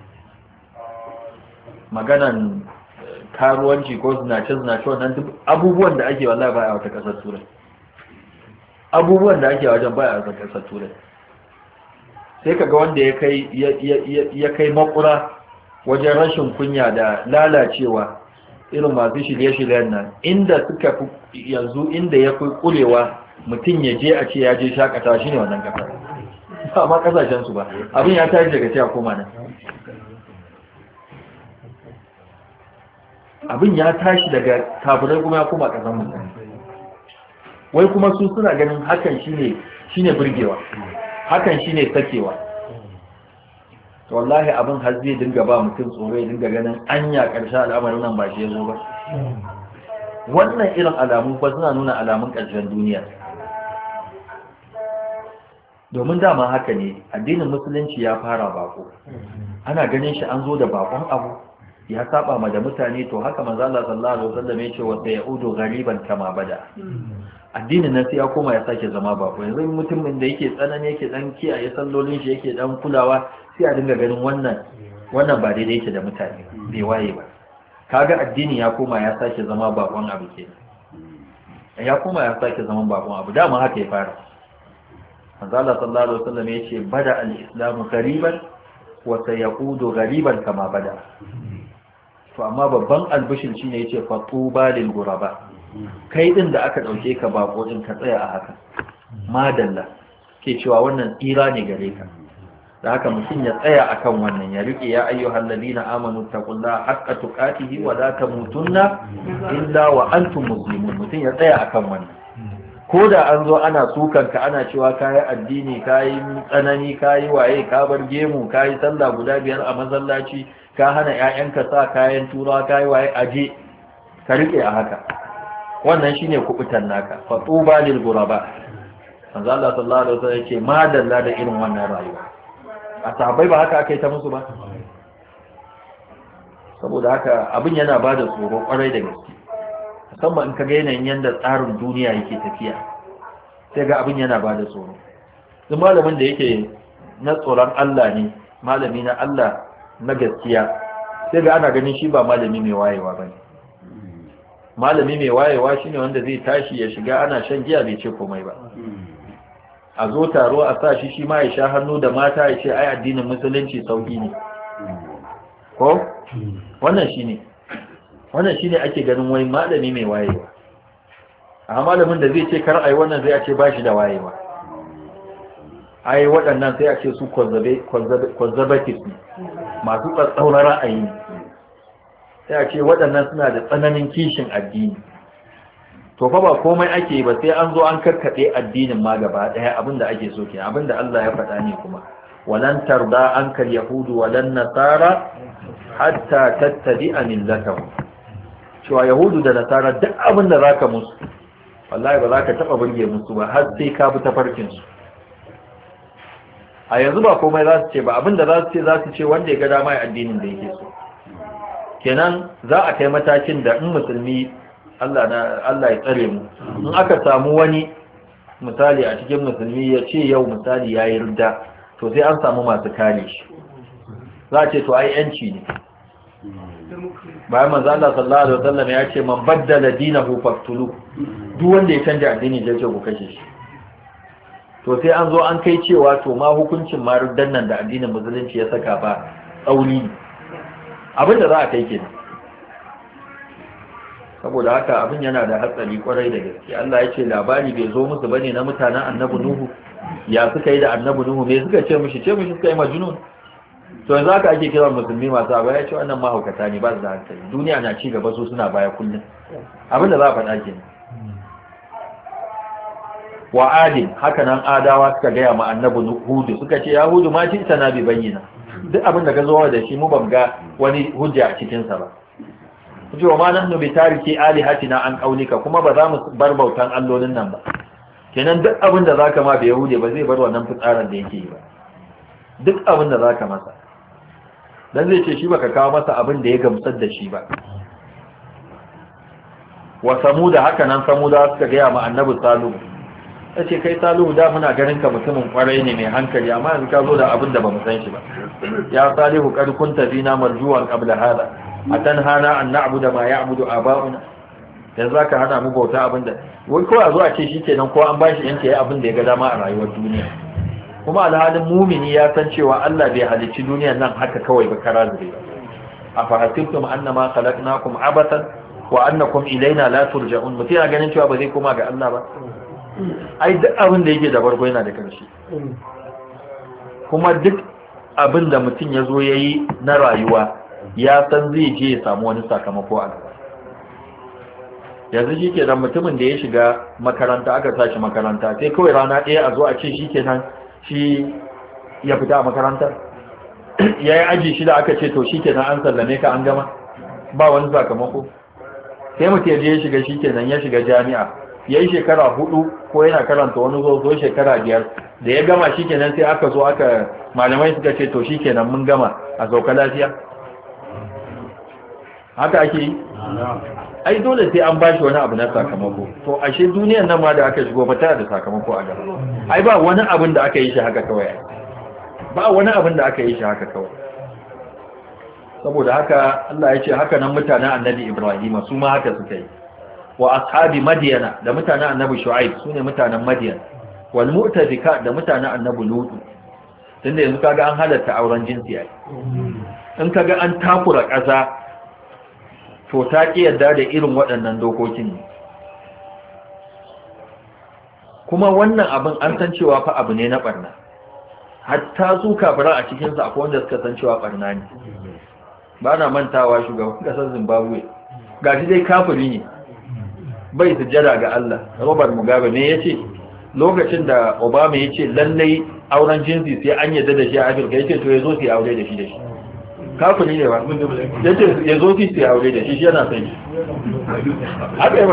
Maganan karuwanci ko zinace wannan duk abubuwan da ake wallahi ba a wata kasar Turai. Abubuwan da ake wajen ba a wata kasar Turai. Sai kaga wanda ya kai makura wajen rashin kunya da lalacewa, irin masu shirye-shiryen nan, inda suka fi yanzu, inda ya fi kulewa mutum ya je a ce ya je shakatawa shine wannan kasar, ba ma kasashen su ba. Abin ya tashi daga cewa koma nan, abin ya tashi daga kafirai kuma ya koma kasan mutum. Wai kuma su suna ganin hakan shine burgewa, hakan shine sakewa. To wallahi abin har zai dinga ba mutum tsoro, ya dinga ganin anya ƙarshen al'amarin nan ba shi ya zo ba. Wannan irin alamu ba suna nuna alamun ƙarshen duniya. Domin dama haka ne, addinin musulunci ya fara bako. Ana ganin shi an zo da bakon abu, ya saba ma da mutane, to haka manzo Allah sallallahu alaihi wasallam ya ce wa sayaudu ghariban kama bada. Addinin nan sai ya koma ya sake zama bako. Yanzu mutumin da yake tsanani, yake dan kiyaye sallolin shi, yake dan kulawa, sai a dinga ganin wannan ba daidai yake da mutane, bai waye ba. Kaga addini ya koma ya sake zama bakon abu kenan. Ya koma ya sake zama bakon abu, dama haka ya fara. manzo Allah sallallahu alaihi wasallam yace bada al-islamu ghariban wa sayaqudu ghariban kama bada. To amma babban albishin shine yace fatuba lil ghuraba, kai din da aka dauke ka bako din ka tsaya a haka, madalla ke cewa wannan tsira ne gare ka. Da haka mutum ya tsaya akan wannan, ya rike ya ayyuhal ladina amanu taqullaha haqqa tuqatihi wa la tamutunna illa wa antum muslimun. Mutum ya tsaya akan wannan, ko da an zo ana sukan ka, ana cewa kayi addini, kayi tsanani, kayi waye, ka bar gemu, kayi sallah guda 5 a masallaci, ka hana ƴaƴanka sa kayan turawa, kayi waye, aje ka rike a haka. Wannan shine kubutan naka. Fa tuba lil ghuraba. Manzo Allah sallallahu alaihi wasallam yake madalla da irin wannan rayuwa. A sahabbai ba haka aka yi ta musu ba. Saboda haka abin yana bada tsoro kwarai da gaske, musamman in ka ga yanayin yanda tsarin duniya yake tafiya, sai ga abin yana bada tsoro. Duk malamin da yake na tsoron Allah ne, malami na Allah na gaskiya, sai ga ana ganin shi ba malami mai wayewa bane. Malami mai wayewa shine wanda zai tashi ya shiga ana shan giya bai ce komai ba, a zo taro a sa shi ma ya sha hannu da mata ya ce ai addinin musulunci sauki ne, ko wannan shine ake ganin wani malami mai wayewa. A malamin da zai ce kar ai wannan zai ce bashi da wayewa, ai waɗannan sai a ce su conservative ne, masu tsatsauran ra'ayi, sai a ce waɗannan suna da tsananin kishin addini. To fa ba komai ake yi ba, sai an zo an karkade addinin ma gaba daya. Abinda ake so kenan, abinda Allah ya faɗa ne kuma, walan tarda ankal yahudu walan nasara hatta tattabi'a millatahum. Cewa yahudu da nasara duk abinda zaka musu, wallahi ba zaka taba burge musu ba har sai ka bi tafarkin su. A yanzu ba komai za su ce ba, abinda za su ce wanda ya ga dama ya addinin da yake so. Kenan za a kai matakin da in musulmi, Allah ya tsare mu, in aka samu wani misali a cikin musulmi ya ce yau misali ya yi ridda, to sai an samu masu kare shi. Za a ce to ai yanci ne. Bayan manzo Allah sallallahu alaihi wasallam ya ce man baddala dinahu faqtulu, duk wanda ya canja addini ya ce ku kashe shi. To sai an zo an kai cewa to ma hukuncin ma riddan nan da addinin musulunci ya saka ba tsauri ne. Abinda za a kai kenan. Saboda haka abin yana da hatsari kwarai da gaske. Allah ya ce labari bai zo musu bane na mutanen annabi Nuhu, ya suka yi da annabi Nuhu, me suka ce mishi suka yi majnun. To yanzu haka ake kiran musulmi masu abu, ya ce wannan mahaukata ne, ba su da hankali, duniya na ci gaba, su suna baya kullum. Abin da za a faɗa kenan. Wa adin, haka nan adawa suka gaya ma annabi Hudu, suka ce ya Hudu ma ci sana bi bayyana, duk abin da ka zo da shi mu ban ga wani hujja a cikinsa ba. Kuce wa ma nahnu bi tariki alihatina an qaulika, kuma ba za mu bar bautan allolin nan ba. Kenan duk abin da zaka ma bai yahude ba zai bar wannan fitsarin da yake yi ba. Duk abin da zaka masa, dan zai ce shi baka kawo masa abin da ya gamsar da shi ba. Wa samuda, haka nan samuda suka ga ma annabi Salihu, yace kai Salihu da muna ganin ka mutumin kwarai ne mai hankali, amma yanzu ka zo da abin da bamu san shi ba. Ya Salihu kad kunta bina marjuwan qabla hada, atanhana an na'budu ma ya'budu aba'una. Yanzu zaka hana mu bauta abinda wai ko a zo a ce shikenan ko an bashi yanke yayi abin da ya ga dama a rayuwar duniya. Kuma alhalin mumini ya san cewa Allah bai halicci duniyar nan haka kawai ba kara zube ba. Afa hasibtum annama khalaqnakum abatan wa annakum ilaina la turja'un. Mutum yana ganin cewa ba zai koma ga Allah ba. Ai duk abin da yake da farko yana da ƙarshe. Kuma duk abin da mutum ya zo yayi na rayuwa ya san zai je ya samu wani sakamako a gaba. Yanzu shi ke nan mutumin da ya shiga makaranta, aka tashi makaranta, sai kawai rana ɗaya a zo a ce shi ke nan shi ya fita a makarantar, ya yi aji shida aka ce to shi ke nan an sallame ka an gama, ba wani sakamako. Sai mutum ya je ya shiga shi ke nan ya shiga jami'a, ya yi shekara 4 ko yana karanta wani zo shekara 5, da ya gama shi ke nan sai aka zo malamai suka ce to shi ke nan mun gama a sauka lafiya. Haka ake yi? Ai dole sai an bashi wani abu na sakamako. To ashe duniyar nan ma da aka shigo ba tana da sakamako a gaba. Ai ba wani abin da aka yi shi haka kawai. Ba wani abin da aka yi shi haka kawai. Saboda haka Allah ya ce haka nan mutanen Annabi Ibrahim su ma haka suka yi. Wa ashabi Madyana, da mutanen Annabi Shu'aib, sune mutanen Madyan. wal mu'tafika da mutanen annabi lutu tunda yanzu kaga an halatta auren jinsi ai in kaga an takura ƙasa to ta ki yarda da irin waɗannan dokokin ne kuma wannan abin an san cewa fa abu ne na barna hatta su kafira a cikin su akwai wanda suka san cewa barna ne ba na mantawa shugaban kasar Zimbabwe gashi dai kafiri ne bai sujjada ga Allah Robert Mugabe ne yace lokacin da Obama yace lallai auren jinsi sai an yarda da shi a Afirka yace to yazo sai aure da shi kafiri ne ba yace yazo sai aure da shi yana son shi haka yi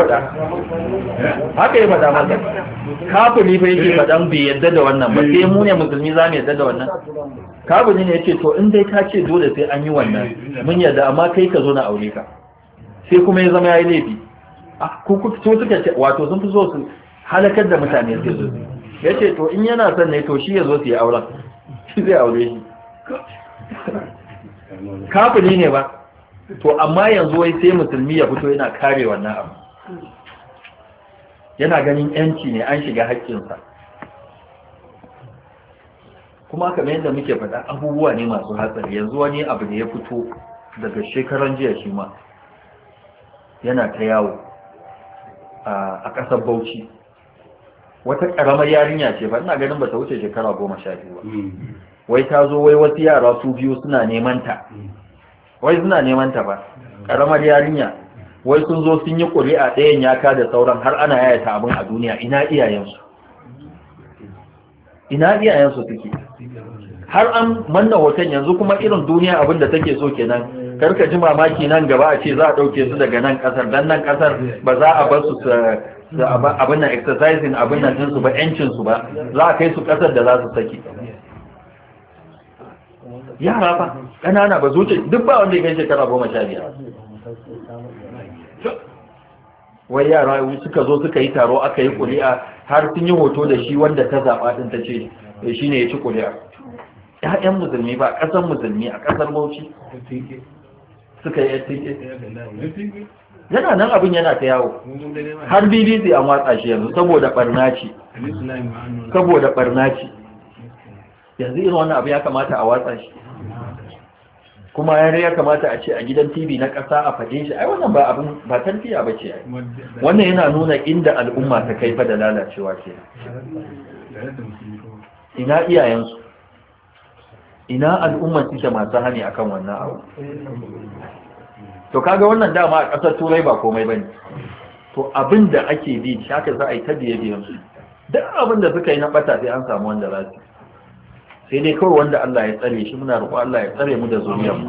faɗa maka kafiri fa yake faɗan bai yarda da wannan ba sai mu ne musulmi za mu yarda da wannan kafiri ne yace to in dai ka ce dole sai an yi wannan mun yarda amma kai ka zo na aure ka sai kuma ya zama yayi laifi ku suka ce wato sun fi so su halakar da mutane sai su yace to in yana son ne to shi ya zo su yi auren shi zai aure shi kafiri ne ba to amma yanzu wai sai musulmi ya fito yana kare wannan abu yana ganin yanci ne an shiga haƙƙinsa kuma kamar yadda muke faɗa abubuwa ne masu hatsari yanzu wani abu da ya fito daga shekaran jiya shi ma yana ta yawo a ƙasar Bauchi wata ƙaramar yarinya ce ba ina ganin ba ta wuce shekara 12 ba wai ta zo wai wasu yara su biyu suna neman ta ba ƙaramar yarinya wai sun zo sun yi ƙuri'a ɗayan yaka da sauran har ana yayata abin a duniya ina iyayensu suke har an manna hoton yanzu kuma irin duniya abin da take so kenan karka ji mamaki nan gaba a ce za a ɗauke su daga nan ƙasar dan nan ƙasar ba za a bar su abin nan exercising abin nan ɗinsu ba ƴancinsu ba za a kai su ƙasar da za su saki yara fa ƙanana ba zuce duk ba wanda ya kai shekara 15 wai yara suka zo suka yi taro aka yi ƙuri'a har sun yi hoto da shi wanda ta zaɓa ɗin ta ce shi ne ya ci ƙuri'a ƴaƴan musulmi ba ƙasar musulmi a ƙasar Bauchi suka yi STK yana nan abin yana ta yawo har BBC an watsa shi yanzu saboda barna ce yanzu irin wannan abu ya kamata a watsa shi kuma ya kamata a ce a gidan TV na ƙasa a faɗe shi ai wannan ba abin ba tarbiya ba ce wannan yana nuna inda al'umma ta kai fa da lalacewa ke ina iyayensu ina al'umma suke masu hani akan wannan abu to kaga wannan dama a ƙasar turai ba komai bane to abin da ake bi haka za a yi ta biye-biyen su duk abin da suka yi na ɓata sai an samu wanda za su sai dai kawai wanda Allah ya tsare shi muna roƙo Allah ya tsare mu da zuriyar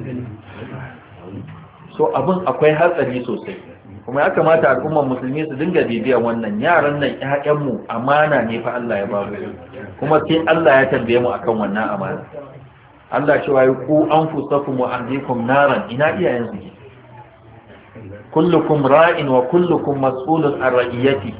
so abin akwai hatsari sosai kuma ya kamata al'ummar musulmi su dinga bibiyan wannan yaran nan ƴaƴan mu amana ne fa Allah ya ba mu kuma sai Allah ya tambaye mu akan wannan amana Allah cewa ku anfusakum wa ahlikum naran ina iyayen su kullukum ra'in wa kullukum mas'ulun an ra'iyatihi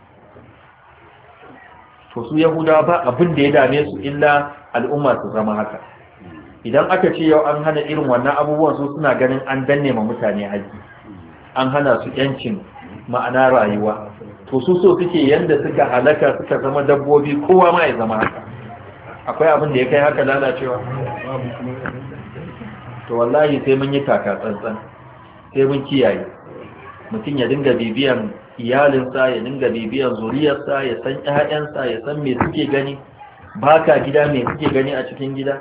to su yahuda ba abin da ya dame su illa al'umma su zama haka idan aka ce yau an hana irin wannan abubuwan su suna ganin an danne ma mutane haƙƙi an hana su yancin ma'ana rayuwa to su so suke yanda suka halaka suka zama dabbobi kowa ma ya zama haka akwai abin da ya kai haka lalacewa to wallahi sai mun yi taka tsantsan sai mun kiyaye mutum ya dinga bibiyan iyalinsa ya dinga bibiyan zuriyarsa ya san ƴaƴansa ya san me suke gani baka gida me suke gani a cikin gida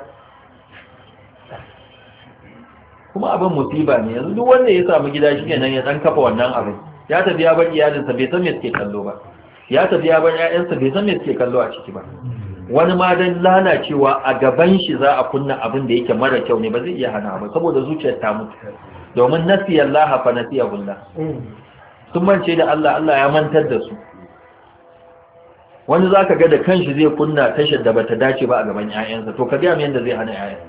kuma abin musiba ne yanzu duk wanda ya samu gida shi kenan ya dan kafa wannan abin ya tafi ya bar iyalinsa bai san me suke kallo ba ya tafi ya bar ƴaƴansa bai san me suke kallo a ciki ba wani ma dan lalacewa a gaban shi za a kunna abin da yake mara kyau ne ba zai iya hana ba saboda zuciyar ta mutu domin nasiyallaha fa nasiyahullah sun mance da Allah Allah ya mantar da su wani zaka ga da kanshi zai kunna tashar da bata dace ba a gaban ƴaƴansa to ka ga me yanda zai hana ƴaƴan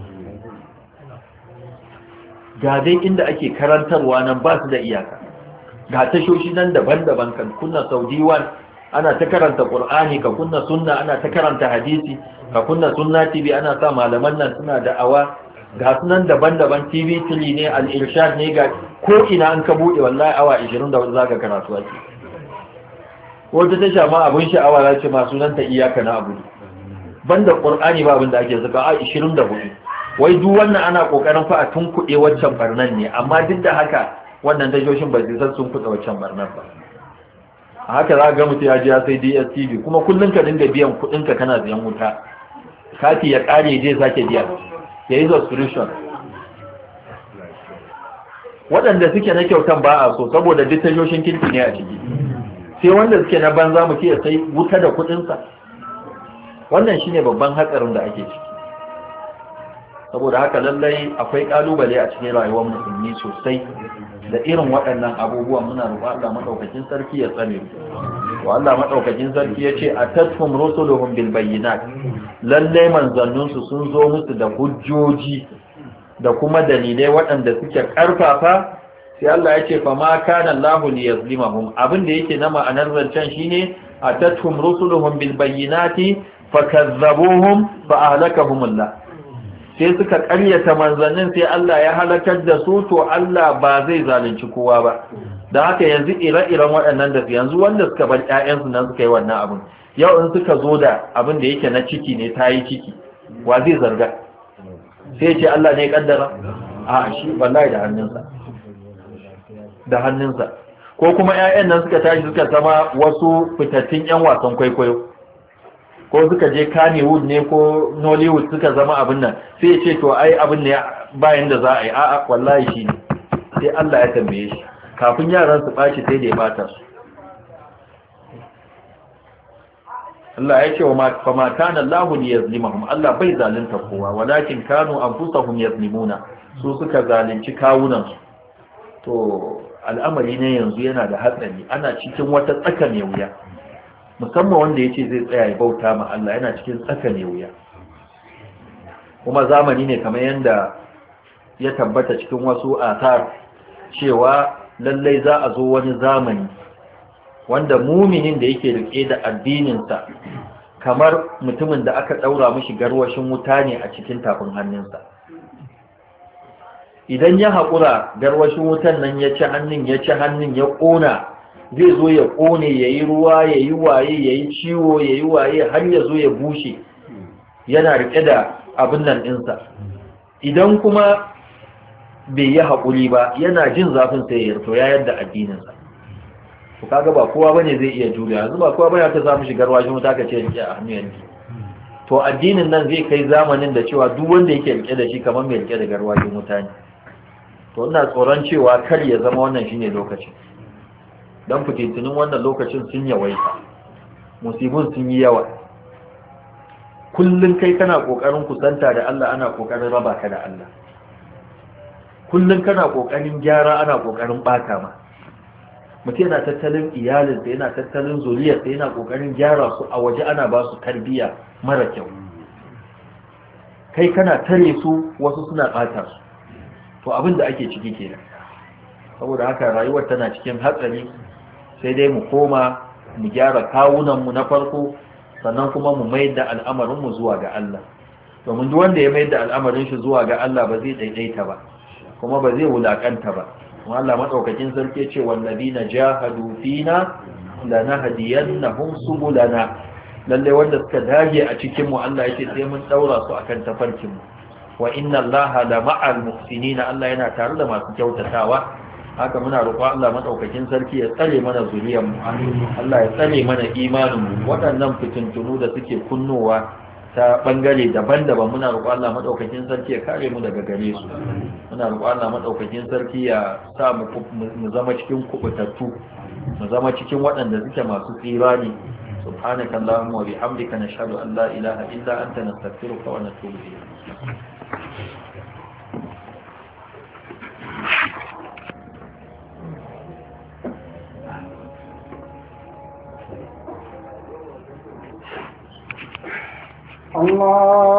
ga dai inda ake karantarwa nan ba su da iyaka ga tashoshi nan daban-daban kan kunna Saudi One ana ta karanta Qur'ani ka kunna sunna ana ta karanta hadisi ka kunna sunna TV ana sa malaman nan suna da'awa ga sunan daban-daban TV tili ne al-irshad ne ga ko ina an ka bude wallahi awa 20 da zaka karatu ake wata ta sha ma abin sha'awa za ce ma sunanta iyaka na abu banda qur'ani ba abin da ake saka a 24 wai duk wannan ana kokarin fa a tunkuɗe waccan barnan ne, amma duk da haka wannan tashoshin ba zai san sun kuɗa waccan barnan ba. A haka za ga mutum ya ji ya sai DSTV kuma kullum ka dinga biyan kuɗinka kana siyan wuta, kati ya ƙare je sake biya ya yi subscription. Waɗanda suke na kyautan ba a so saboda duk tashoshin kirki ne a ciki, sai wanda suke na banza mu ce sai wuta da kuɗinsa. Wannan shine babban hatsarin da ake ciki. Saboda haka lallai akwai kalubale a cikin rayuwar musulmi sosai da irin waɗannan abubuwan. Muna roƙon Allah madaukakin sarki ya tsare mu. Wa Allah madaukakin sarki yace atathum rusuluhum bil bayyinat, lallai manzannun su sun zo musu da hujjoji da kuma dalilai waɗanda suke karfafa. Sai Allah yace fa ma kana Allahu liyazlimahum, abin da yake na ma'anar zancen shine atathum rusuluhum bil bayyinati fakazzabuhum fa ahlakahum Allah. Sai suka ƙaryata manzannin sai Allah ya halakar da su, to Allah ba zai zalunci kowa ba. Da haka yanzu ire-iren waɗannan da yanzu wanda suka bar ƴaƴansu nan suka yi wannan abin, yau in suka zo da abin da yake na ciki ne ta yi ciki, wa zai zarga? Sai ce Allah ne ya kaddara? A shi wallahi da hannunsa. Da hannunsa. Ko kuma ƴaƴan nan suka tashi suka zama wasu fitattun ƴan wasan kwaikwayo, ko suka je Kannywood ne ko Nollywood suka zama abin nan, sai ya ce to ai abin ne bayan da za a yi, a'a wallahi shi ne. Sai Allah ya tambaye shi kafin yaran su ɓaci sai da ya bata su. Allah ya ce wa fa ma kana Allahu liyazlimahum, Allah bai zalunta kowa, walakin kanu anfusahum yazlimuna, su suka zalunci kawunan su. To al'amari ne yanzu yana da hatsari, ana cikin wata tsaka mai wuya. Musamman wanda ya ce zai tsaya ya bauta ma Allah yana cikin tsaka ne wuya. Kuma zamani ne kamar yadda ya tabbata cikin wasu asar cewa lallai za a zo wani zamani wanda muminin da yake rike da addininsa kamar mutumin da aka daura mishi garwashin wuta ne a cikin tafin hannunsa. Idan ya haƙura garwashin wutan nan ya ci hannun ya ƙona, zai zo ya ƙone ya yi ruwa ya yi waye ya yi ciwo ya yi waye har ya zo ya bushe yana riƙe da abin nan ɗinsa. Idan kuma bai yi haƙuri ba yana jin zafin sai ya to ya yadda addininsa. To kaga ba kowa bane zai iya juriya, yanzu ba kowa bane ta samu shigar washin wuta ka ce rike a hannu yanki. To addinin nan zai kai zamanin da cewa duk wanda yake rike da shi kamar mai rike da garwashin wuta ne. To ina tsoron cewa kar ya zama wannan shine lokacin. Dan fitintunin wannan lokacin sun yawaita, musibin sun yi yawa. Kullun kai kana kokarin kusanta da Allah, ana kokarin raba ka da Allah. Kullun kana kokarin gyara, ana kokarin bata ma. Mutum yana tattalin iyalinsa, yana tattalin zuriyarsa, yana kokarin gyara su a waje, ana ba su tarbiyya mara kyau. Kai kana tare su, wasu suna bata su. To abin da ake ciki kenan. Saboda haka rayuwar tana cikin hatsari. Sai dai mu koma mu gyara kawunanmu na farko, sannan kuma mu mai da al'amarinmu zuwa ga Allah. Domin duk wanda ya mai da al'amarin shi zuwa ga Allah ba zai daidaita ba, kuma ba zai wulakanta ba. Kuma Allah madaukakin sarki ce wallazina jahadu fina lanahdiyannahum subulana, lalle wanda suka dage a cikin mu Allah yake sai mun daura su akan tafarkin mu. Wa inna Allaha la ma'al muhsinina, Allah yana tare da masu kyautatawa. Haka muna roƙo Allah madaukakin sarki ya tsare mana zuriyar mu, Allah ya tsare mana imanin mu. Waɗannan fitintunu da suke kunnowa ta bangare daban-daban, muna roƙo Allah madaukakin sarki ya kare mu daga gare su. Muna roƙo Allah madaukakin sarki ya sa mu zama cikin kubutattu, mu zama cikin waɗanda suke masu tsira ne. Subhanaka Allahumma wa bihamdika nashhadu an la ilaha illa anta nastaghfiruka wa natubu ilayk. Allah